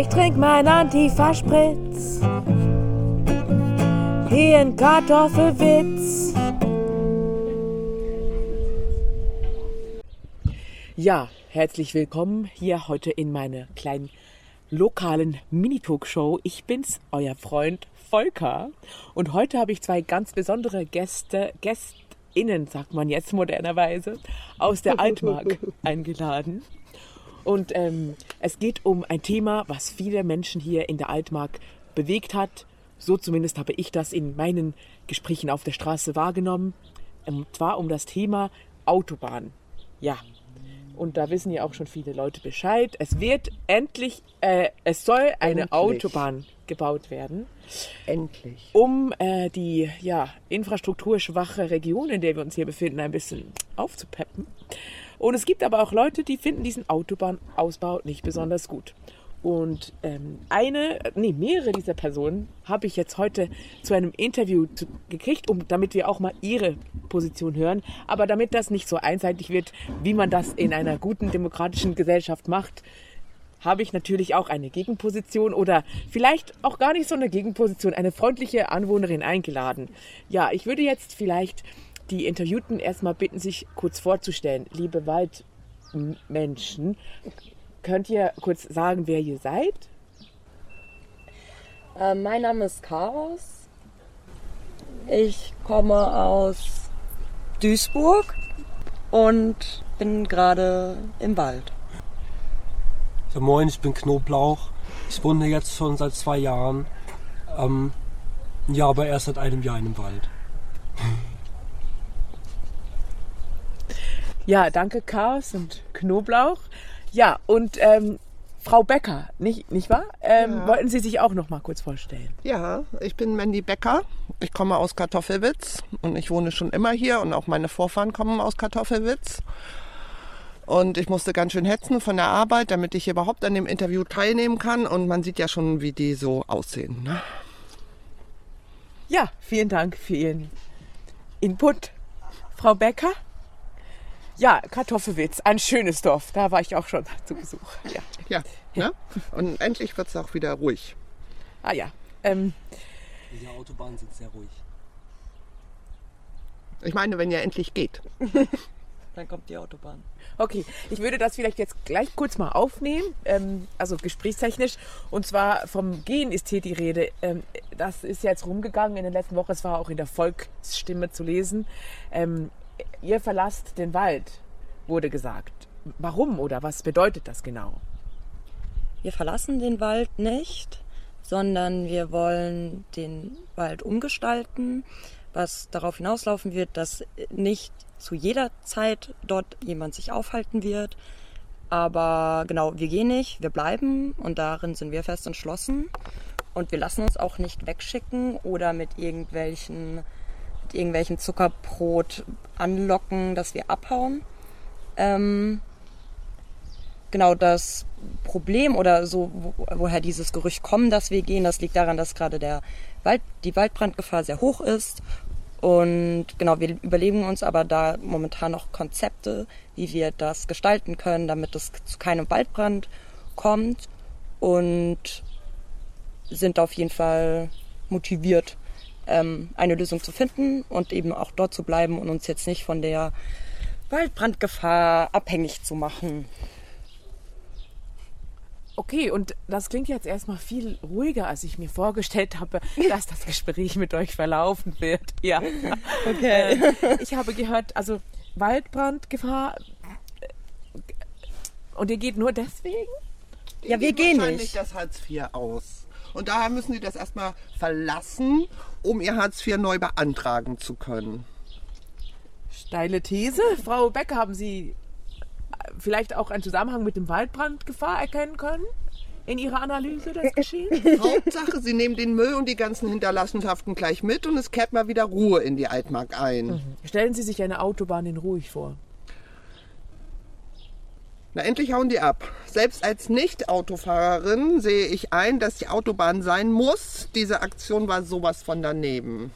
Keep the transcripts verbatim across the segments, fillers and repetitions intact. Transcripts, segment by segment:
Ich trink mein Antifa-Spritz. Hier ein Kartoffelwitz. Ja, herzlich willkommen hier heute in meiner kleinen lokalen Mini-Talkshow. Ich bin's, euer Freund Volker. Und heute habe ich zwei ganz besondere Gäste, GästInnen, sagt man jetzt modernerweise, aus der Altmark eingeladen. Und ähm, es geht um ein Thema, was viele Menschen hier in der Altmark bewegt hat. So zumindest habe ich das in meinen Gesprächen auf der Straße wahrgenommen. Und zwar um das Thema Autobahn. Ja, und da wissen ja auch schon viele Leute Bescheid. Es wird endlich, äh, es soll eine endlich. Autobahn gebaut werden. Endlich. Um äh, die ja, infrastrukturschwache Region, in der wir uns hier befinden, ein bisschen aufzupeppen. Und es gibt aber auch Leute, die finden diesen Autobahnausbau nicht besonders gut. Und ähm, eine, nee, mehrere dieser Personen habe ich jetzt heute zu einem Interview zu, gekriegt, um, damit wir auch mal ihre Position hören. Aber damit das nicht so einseitig wird, wie man das in einer guten demokratischen Gesellschaft macht, habe ich natürlich auch eine Gegenposition oder vielleicht auch gar nicht so eine Gegenposition, eine freundliche Anwohnerin eingeladen. Ja, ich würde jetzt vielleicht die Interviewten erstmal bitten, sich kurz vorzustellen. Liebe Waldmenschen, könnt ihr kurz sagen, wer ihr seid? Äh, mein Name ist Chaos. Ich komme aus Duisburg und bin gerade im Wald. Ja, moin, ich bin Knoblauch. Ich wohne jetzt schon seit zwei Jahren. Ähm, ja, aber erst seit einem Jahr in dem Wald. Ja, danke Chaos und Knoblauch. Ja, und ähm, Frau Becker, nicht, nicht wahr? Ähm, ja. Wollten Sie sich auch noch mal kurz vorstellen? Ja, ich bin Mandy Becker. Ich komme aus Kartoffelwitz und ich wohne schon immer hier und auch meine Vorfahren kommen aus Kartoffelwitz. Und ich musste ganz schön hetzen von der Arbeit, damit ich überhaupt an dem Interview teilnehmen kann. Und man sieht ja schon, wie die so aussehen. Ne? Ja, vielen Dank für Ihren Input, Frau Becker. Ja, Kartoffelwitz, ein schönes Dorf. Da war ich auch schon zu Besuch. Ja, ja, ne? Und endlich wird es auch wieder ruhig. Ah ja. Ähm, Die Autobahnen sind sehr ruhig. Ich meine, wenn ja endlich geht. Dann kommt die Autobahn. Okay, ich würde das vielleicht jetzt gleich kurz mal aufnehmen, ähm, also gesprächstechnisch. Und zwar vom Gehen ist hier die Rede. Ähm, das ist jetzt rumgegangen in der letzten Woche. Es war auch in der Volksstimme zu lesen. Ähm, Ihr verlasst den Wald, wurde gesagt. Warum oder was bedeutet das genau? Wir verlassen den Wald nicht, sondern wir wollen den Wald umgestalten, was darauf hinauslaufen wird, dass nicht zu jeder Zeit dort jemand sich aufhalten wird. Aber genau, wir gehen nicht, wir bleiben und darin sind wir fest entschlossen. Und wir lassen uns auch nicht wegschicken oder mit irgendwelchen... irgendwelchen Zuckerbrot anlocken, dass wir abhauen. Ähm, genau das Problem oder so, wo, woher dieses Gerücht kommt, dass wir gehen, das liegt daran, dass gerade der Wald, die Waldbrandgefahr sehr hoch ist. Und genau, wir überlegen uns aber da momentan noch Konzepte, wie wir das gestalten können, damit es zu keinem Waldbrand kommt und sind auf jeden Fall motiviert, eine Lösung zu finden und eben auch dort zu bleiben und uns jetzt nicht von der Waldbrandgefahr abhängig zu machen. Okay, und das klingt jetzt erstmal viel ruhiger, als ich mir vorgestellt habe, dass das Gespräch mit euch verlaufen wird. Ja. Okay. Ich habe gehört, also Waldbrandgefahr und ihr geht nur deswegen? Die ja, wir gehen wahrscheinlich nicht. Das Hartz vier aus. Und daher müssen sie das erstmal verlassen, um ihr Hartz vier neu beantragen zu können. Steile These. Frau Becker, haben Sie vielleicht auch einen Zusammenhang mit dem Waldbrandgefahr erkennen können? In Ihrer Analyse des Geschehens? Hauptsache, Sie nehmen den Müll und die ganzen Hinterlassenschaften gleich mit und es kehrt mal wieder Ruhe in die Altmark ein. Mhm. Stellen Sie sich eine Autobahn in ruhig vor. Na, endlich hauen die ab. Selbst als Nicht-Autofahrerin sehe ich ein, dass die Autobahn sein muss. Diese Aktion war sowas von daneben.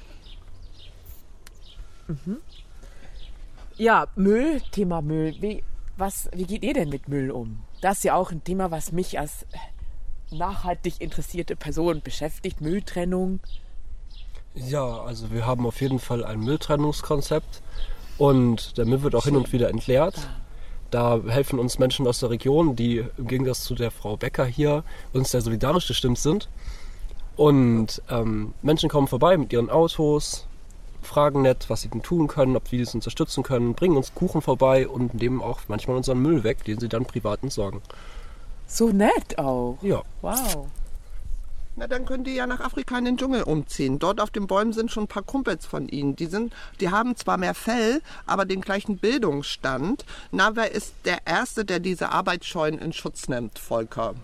Mhm. Ja, Müll, Thema Müll. Wie, was, wie geht ihr denn mit Müll um? Das ist ja auch ein Thema, was mich als nachhaltig interessierte Person beschäftigt? Mülltrennung? Ja, also wir haben auf jeden Fall ein Mülltrennungskonzept und der Müll wird auch hin und wieder entleert. Da helfen uns Menschen aus der Region, die im Gegensatz zu der Frau Becker hier uns sehr solidarisch gestimmt sind. Und ähm, Menschen kommen vorbei mit ihren Autos, fragen nett, was sie denn tun können, ob wir das unterstützen können, bringen uns Kuchen vorbei und nehmen auch manchmal unseren Müll weg, den sie dann privat entsorgen. So nett auch. Ja. Wow. Na, dann können die ja nach Afrika in den Dschungel umziehen. Dort auf den Bäumen sind schon ein paar Kumpels von ihnen. Die, sind, die haben zwar mehr Fell, aber den gleichen Bildungsstand. Na, wer ist der Erste, der diese Arbeitsscheuen in Schutz nimmt, Volker?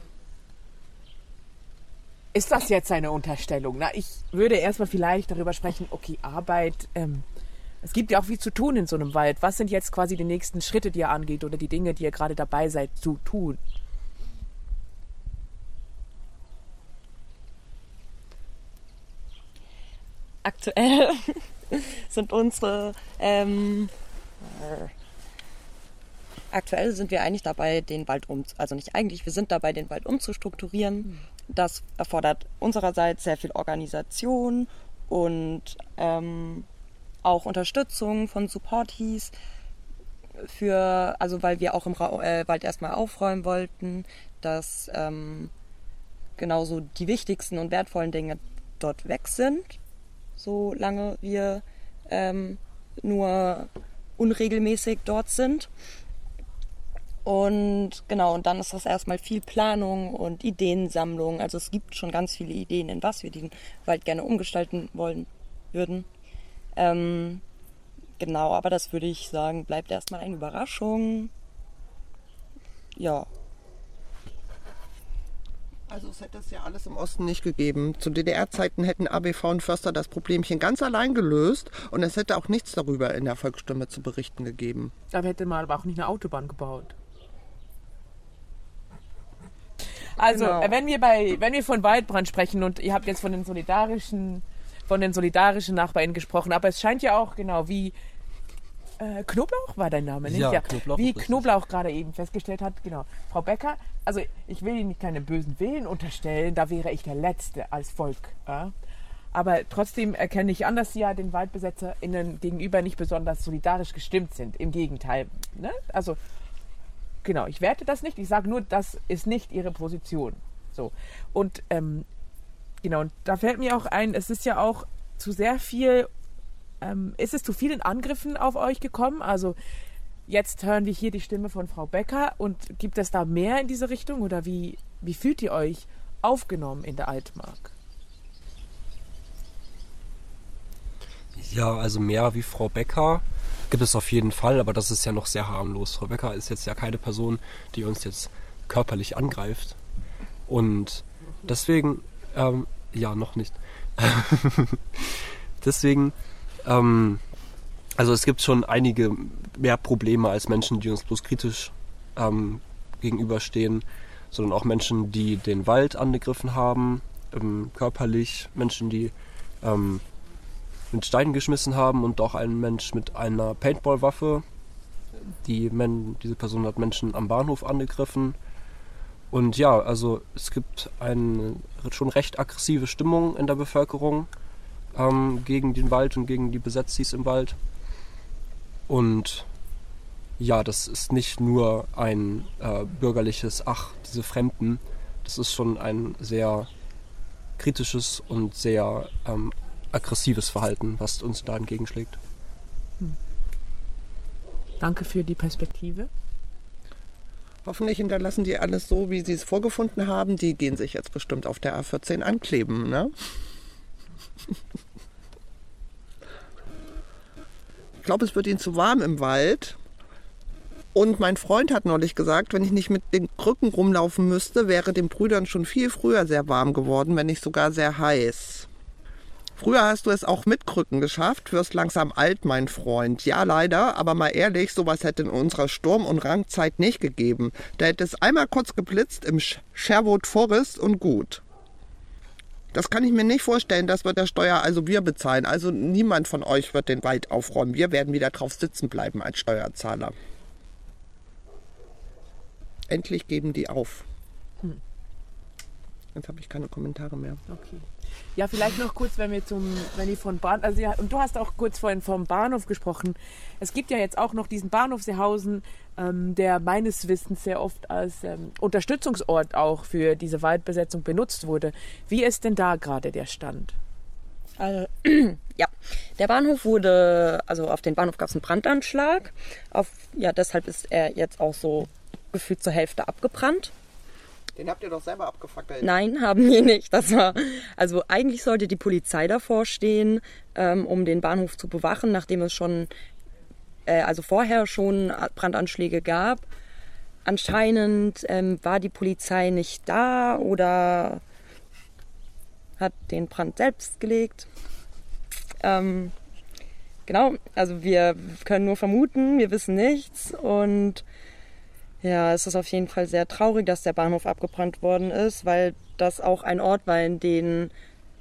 Ist das jetzt eine Unterstellung? Na, ich würde erstmal vielleicht darüber sprechen, okay, Arbeit, ähm, es gibt ja auch viel zu tun in so einem Wald. Was sind jetzt quasi die nächsten Schritte, die ihr angeht oder die Dinge, die ihr gerade dabei seid zu tun? Aktuell sind unsere, ähm, aktuell sind wir eigentlich dabei, den Wald um, also nicht eigentlich, wir sind dabei, den Wald umzustrukturieren. Das erfordert unsererseits sehr viel Organisation und ähm, auch Unterstützung von Supportees für, also weil wir auch im Ra- äh, Wald erstmal aufräumen wollten, dass ähm, genauso die wichtigsten und wertvollen Dinge dort weg sind, solange wir ähm, nur unregelmäßig dort sind. Und genau, und dann ist das erstmal viel Planung und Ideensammlung. Also es gibt schon ganz viele Ideen, in was wir den Wald gerne umgestalten wollen würden. Ähm, genau, aber das würde ich sagen, bleibt erstmal eine Überraschung. Ja. Also es hätte es ja alles im Osten nicht gegeben. Zu D D R-Zeiten hätten A B V und Förster das Problemchen ganz allein gelöst und es hätte auch nichts darüber in der Volksstimme zu berichten gegeben. Da hätte man aber auch nicht eine Autobahn gebaut. Also, Genau. wenn wir bei, wenn wir von Waldbrand sprechen und ihr habt jetzt von den solidarischen, von den solidarischen NachbarInnen gesprochen, aber es scheint ja auch, genau, wie äh, Knoblauch war dein Name, nicht? Ja, Knoblauch Wie ist richtig. Knoblauch gerade eben festgestellt hat, genau. Frau Becker, also ich will Ihnen keinen bösen Willen unterstellen, da wäre ich der Letzte als Volk. Ja? Aber trotzdem erkenne ich an, dass Sie ja den WaldbesetzerInnen gegenüber nicht besonders solidarisch gestimmt sind. Im Gegenteil. Ne? Also, genau, ich werte das nicht. Ich sage nur, das ist nicht Ihre Position. So. Und ähm, genau, und da fällt mir auch ein, es ist ja auch zu sehr viel, ähm, ist es zu vielen Angriffen auf euch gekommen? Also jetzt hören wir hier die Stimme von Frau Becker und gibt es da mehr in diese Richtung oder wie, wie fühlt ihr euch aufgenommen in der Altmark? Ja, also mehr wie Frau Becker gibt es auf jeden Fall, aber das ist ja noch sehr harmlos. Frau Becker ist jetzt ja keine Person, die uns jetzt körperlich angreift. Und deswegen, ähm, ja, noch nicht. deswegen, ähm, also es gibt schon einige mehr Probleme als Menschen, die uns bloß kritisch ähm, gegenüberstehen, sondern auch Menschen, die den Wald angegriffen haben, ähm, körperlich, Menschen, die ähm, mit Steinen geschmissen haben und auch ein Mensch mit einer Paintball-Waffe. Die Men- diese Person hat Menschen am Bahnhof angegriffen. Und ja, also es gibt eine schon recht aggressive Stimmung in der Bevölkerung ähm, gegen den Wald und gegen die Besetzis im Wald. Und ja, das ist nicht nur ein äh, bürgerliches Ach, diese Fremden. Das ist schon ein sehr kritisches und sehr ähm, aggressives Verhalten, was uns da entgegenschlägt. Hm. Danke für die Perspektive. Hoffentlich hinterlassen die alles so, wie sie es vorgefunden haben. Die gehen sich jetzt bestimmt auf der A vierzehn ankleben, ne? Ich glaube, es wird ihnen zu warm im Wald. Und mein Freund hat neulich gesagt, wenn ich nicht mit den Krücken rumlaufen müsste, wäre den Brüdern schon viel früher sehr warm geworden, wenn nicht sogar sehr heiß. Früher hast du es auch mit Krücken geschafft, wirst langsam alt, mein Freund. Ja, leider, aber mal ehrlich, sowas hätte in unserer Sturm- und Rangzeit nicht gegeben. Da hätte es einmal kurz geblitzt im Sherwood Forest und gut. Das kann ich mir nicht vorstellen, das wird der Steuer, also wir bezahlen. Also niemand von euch wird den Wald aufräumen. Wir werden wieder drauf sitzen bleiben als Steuerzahler. Endlich geben die auf. Hm. Jetzt habe ich keine Kommentare mehr. Okay. Ja, vielleicht noch kurz, wenn wir zum, wenn ich von Bahn, also ja, und du hast auch kurz vorhin vom Bahnhof gesprochen. Es gibt ja jetzt auch noch diesen Bahnhof Seehausen, ähm, der meines Wissens sehr oft als ähm, Unterstützungsort auch für diese Waldbesetzung benutzt wurde. Wie ist denn da gerade der Stand? Also, ja, der Bahnhof wurde, also auf den Bahnhof gab es einen Brandanschlag. Auf, ja, deshalb ist er jetzt auch so gefühlt zur Hälfte abgebrannt. Den habt ihr doch selber abgefackelt. Nein, haben wir nicht. Das war, also eigentlich sollte die Polizei davor stehen, ähm, um den Bahnhof zu bewachen, nachdem es schon, äh, also vorher schon Brandanschläge gab. Anscheinend ähm, war die Polizei nicht da oder hat den Brand selbst gelegt. Ähm, genau, also wir können nur vermuten, wir wissen nichts und ja, es ist auf jeden Fall sehr traurig, dass der Bahnhof abgebrannt worden ist, weil das auch ein Ort war, in dem,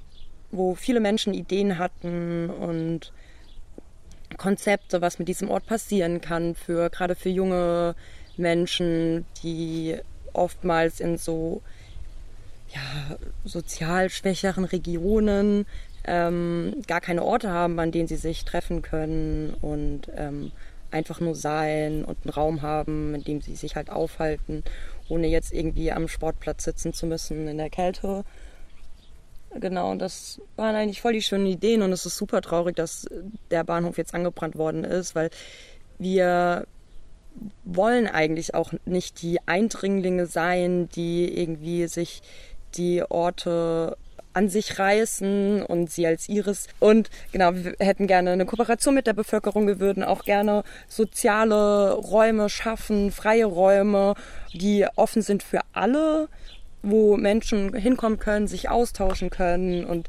wo viele Menschen Ideen hatten und Konzepte, was mit diesem Ort passieren kann, für, gerade für junge Menschen, die oftmals in so ja, sozial schwächeren Regionen ähm, gar keine Orte haben, an denen sie sich treffen können und ähm, einfach nur sein und einen Raum haben, in dem sie sich halt aufhalten, ohne jetzt irgendwie am Sportplatz sitzen zu müssen in der Kälte. Genau, das waren eigentlich voll die schönen Ideen und es ist super traurig, dass der Bahnhof jetzt angebrannt worden ist, weil wir wollen eigentlich auch nicht die Eindringlinge sein, die irgendwie sich die Orte an sich reißen und sie als ihres. Und genau, wir hätten gerne eine Kooperation mit der Bevölkerung. Wir würden auch gerne soziale Räume schaffen, freie Räume, die offen sind für alle, wo Menschen hinkommen können, sich austauschen können. Und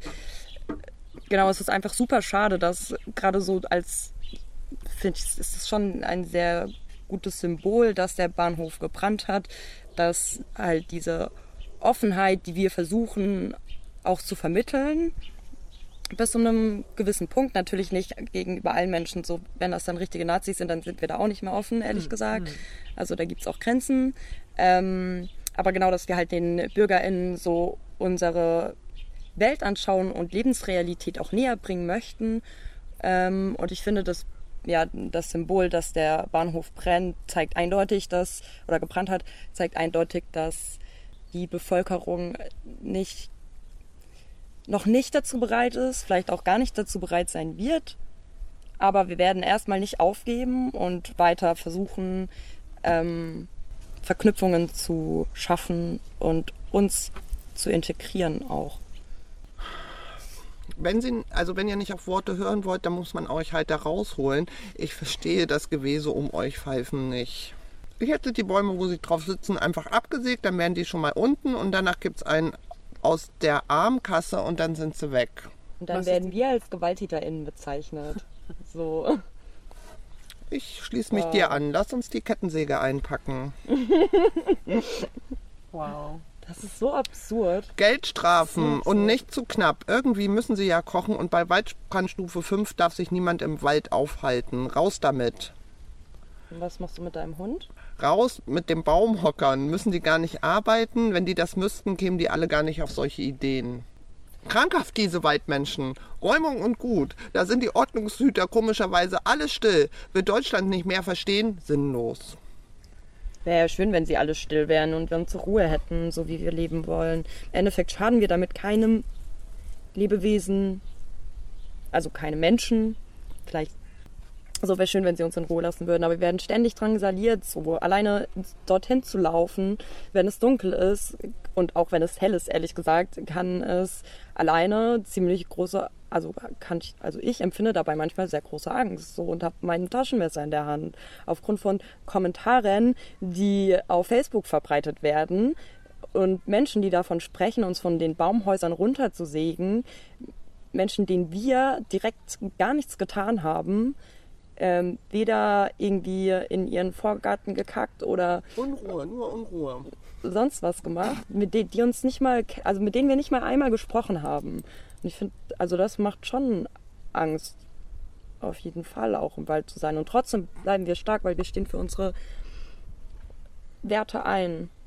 genau, es ist einfach super schade, dass gerade so als, finde ich, ist es schon ein sehr gutes Symbol, dass der Bahnhof gebrannt hat, dass halt diese Offenheit, die wir versuchen auch zu vermitteln, bis zu einem gewissen Punkt, natürlich nicht gegenüber allen Menschen, so wenn das dann richtige Nazis sind, dann sind wir da auch nicht mehr offen, ehrlich gesagt. Also da gibt es auch Grenzen. Ähm, aber genau, dass wir halt den BürgerInnen so unsere Weltanschauung und Lebensrealität auch näher bringen möchten. Ähm, und ich finde, das, ja, das Symbol, dass der Bahnhof brennt, zeigt eindeutig, dass, oder gebrannt hat, zeigt eindeutig, dass die Bevölkerung nicht noch nicht dazu bereit ist, vielleicht auch gar nicht dazu bereit sein wird. Aber wir werden erstmal nicht aufgeben und weiter versuchen, ähm, Verknüpfungen zu schaffen und uns zu integrieren auch. Wenn Sie, also wenn ihr nicht auf Worte hören wollt, dann muss man euch halt da rausholen. Ich verstehe das Gewese um euch Pfeifen nicht. Ich hätte die Bäume, wo sie drauf sitzen, einfach abgesägt, dann wären die schon mal unten und danach gibt es einen aus der Armkasse und dann sind sie weg. Und dann Was werden wir als GewalttäterInnen bezeichnet. So. Ich schließe mich Wow. dir an. Lass uns die Kettensäge einpacken. Wow. Das ist so absurd. Geldstrafen So, so. und nicht zu knapp. Irgendwie müssen sie ja kochen und bei Waldbrandstufe fünf darf sich niemand im Wald aufhalten. Raus damit. Und was machst du mit deinem Hund? Raus mit dem Baumhockern. Müssen die gar nicht arbeiten? Wenn die das müssten, kämen die alle gar nicht auf solche Ideen. Krankhaft, diese Waldmenschen. Räumung und Gut. Da sind die Ordnungshüter komischerweise alle still. Will Deutschland nicht mehr verstehen? Sinnlos. Wäre ja schön, wenn sie alle still wären und wir uns zur Ruhe hätten, so wie wir leben wollen. Im Endeffekt schaden wir damit keinem Lebewesen, also keinem Menschen. Vielleicht, so wäre schön, wenn sie uns in Ruhe lassen würden, aber wir werden ständig drangsaliert, so alleine dorthin zu laufen, wenn es dunkel ist und auch wenn es hell ist, ehrlich gesagt, kann es alleine ziemlich große, also kann ich, also ich empfinde dabei manchmal sehr große Angst, so, und habe mein Taschenmesser in der Hand aufgrund von Kommentaren, die auf Facebook verbreitet werden und Menschen, die davon sprechen, uns von den Baumhäusern runterzusägen, Menschen, denen wir direkt gar nichts getan haben. Ähm, weder irgendwie in ihren Vorgarten gekackt oder Unruhe, nur Unruhe. sonst was gemacht, mit denen, die uns nicht mal, also mit denen wir nicht mal einmal gesprochen haben. Und ich finde, also das macht schon Angst, auf jeden Fall auch im Wald zu sein. Und trotzdem bleiben wir stark, weil wir stehen für unsere Werte ein.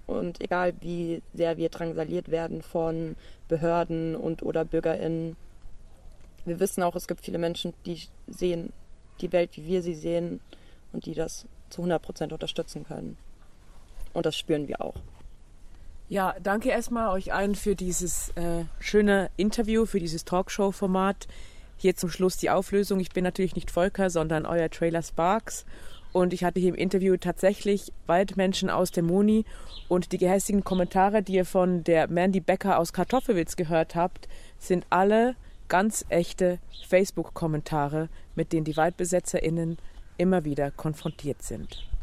Und egal wie sehr wir drangsaliert werden von Behörden und oder BürgerInnen, wir wissen auch, es gibt viele Menschen, die sehen die Welt, wie wir sie sehen und die das zu hundert Prozent unterstützen können. Und das spüren wir auch. Ja, danke erstmal euch allen für dieses äh, schöne Interview, für dieses Talkshow-Format. Hier zum Schluss die Auflösung. Ich bin natürlich nicht Volker, sondern euer Trailer Sparks. Und ich hatte hier im Interview tatsächlich Waldmenschen aus der Moni. Und die gehässigen Kommentare, die ihr von der Mandy Becker aus Kartoffelwitz gehört habt, sind alle ganz echte Facebook-Kommentare, mit denen die WaldbesetzerInnen immer wieder konfrontiert sind.